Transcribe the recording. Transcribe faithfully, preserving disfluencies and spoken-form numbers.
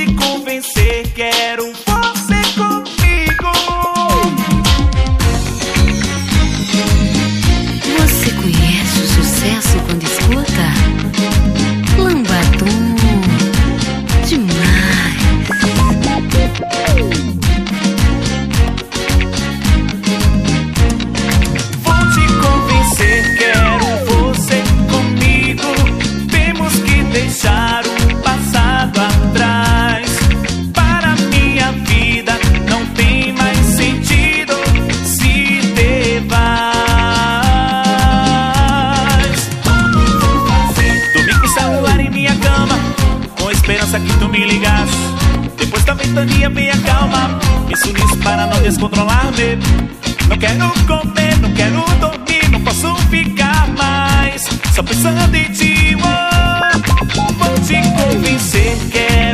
te convencer, quero você comigo. Você conhece o sucesso quando escuta? Lambadum, demais. Vou te convencer, quero você comigo. Temos que deixar o passado atrás. Para minha vida não tem mais sentido se te vais. Dormi com o celular em minha cama, com esperança que tu me ligasse. Depois da ventania vem a calma, penso nisso para não descontrolar-me. Não quero comer, não quero dormir, não posso ficar mais só pensando em ti. Oh, vou te convencer, quero